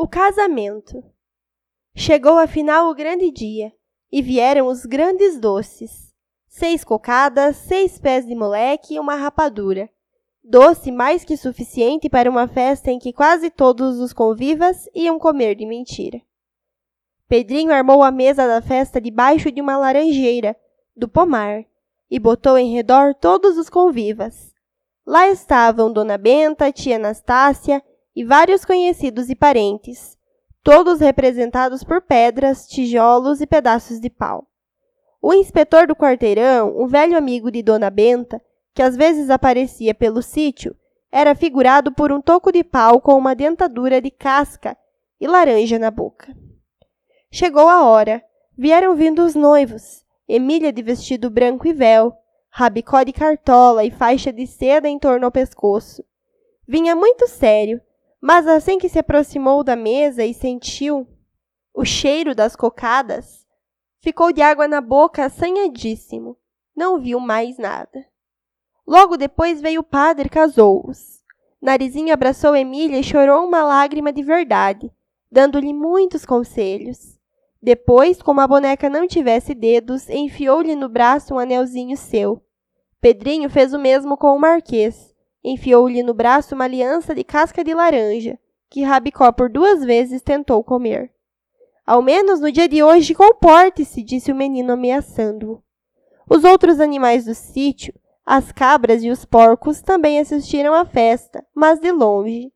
O casamento. Chegou afinal o grande dia, e vieram os grandes doces. 6 cocadas, 6 pés de moleque e uma rapadura. Doce mais que suficiente para uma festa em que quase todos os convivas iam comer de mentira. Pedrinho armou a mesa da festa debaixo de uma laranjeira, do pomar, e botou em redor todos os convivas. Lá estavam Dona Benta, tia Anastácia e vários conhecidos e parentes, todos representados por pedras, tijolos e pedaços de pau. O inspetor do quarteirão, um velho amigo de Dona Benta, que às vezes aparecia pelo sítio, era figurado por um toco de pau com uma dentadura de casca e laranja na boca. Chegou a hora. Vieram vindo os noivos, Emília de vestido branco e véu, rabicó de cartola e faixa de seda em torno ao pescoço. Vinha muito sério, mas assim que se aproximou da mesa e sentiu o cheiro das cocadas, ficou de água na boca assanhadíssimo. Não viu mais nada. Logo depois veio o padre e casou-os. Narizinho abraçou Emília e chorou uma lágrima de verdade, dando-lhe muitos conselhos. Depois, como a boneca não tivesse dedos, enfiou-lhe no braço um anelzinho seu. Pedrinho fez o mesmo com o Marquês. Enfiou-lhe no braço uma aliança de casca de laranja, que Rabicó por 2 vezes tentou comer. Ao menos no dia de hoje, comporte-se, disse o menino ameaçando-o. Os outros animais do sítio, as cabras e os porcos, também assistiram à festa, mas de longe.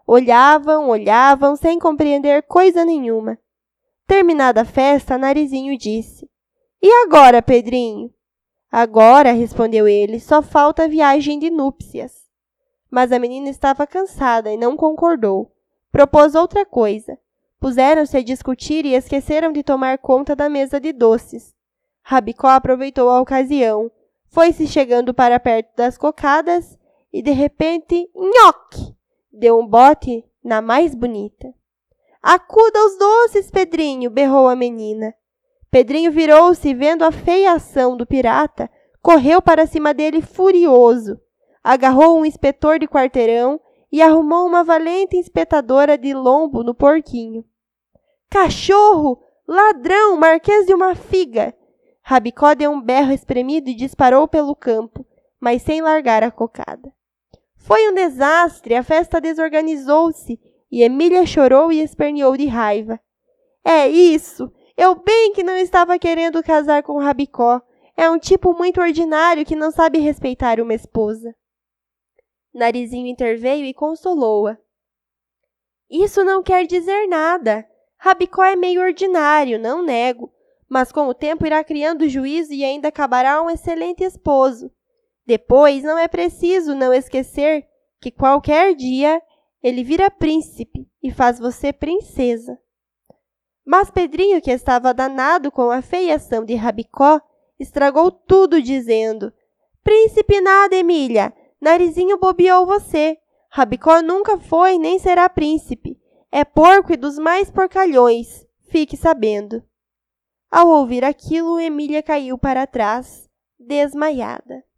Olhavam, sem compreender coisa nenhuma. Terminada a festa, Narizinho disse: "E agora, Pedrinho?" "Agora", respondeu ele, "só falta a viagem de núpcias." Mas a menina estava cansada e não concordou. Propôs outra coisa. Puseram-se a discutir e esqueceram de tomar conta da mesa de doces. Rabicó aproveitou a ocasião, foi-se chegando para perto das cocadas e, de repente, nhoque! Deu um bote na mais bonita. "Acuda os doces, Pedrinho!" berrou a menina. Pedrinho virou-se e, vendo a feia ação do pirata, correu para cima dele furioso. Agarrou um inspetor de quarteirão e arrumou uma valente espetadora de lombo no porquinho. "Cachorro! Ladrão! Marquês de uma figa!" Rabicó deu um berro espremido e disparou pelo campo, mas sem largar a cocada. Foi um desastre, a festa desorganizou-se e Emília chorou e esperneou de raiva. "É isso! Eu bem que não estava querendo casar com Rabicó. É um tipo muito ordinário que não sabe respeitar uma esposa." Narizinho interveio e consolou-a. "Isso não quer dizer nada. Rabicó é meio ordinário, não nego, mas com o tempo irá criando juízo e ainda acabará um excelente esposo. Depois, não é preciso não esquecer que qualquer dia ele vira príncipe e faz você princesa." Mas Pedrinho, que estava danado com a feiação de Rabicó, estragou tudo dizendo: "Príncipe nada, Emília. Narizinho bobeou você. Rabicó nunca foi nem será príncipe. É porco e dos mais porcalhões. Fique sabendo." Ao ouvir aquilo, Emília caiu para trás, desmaiada.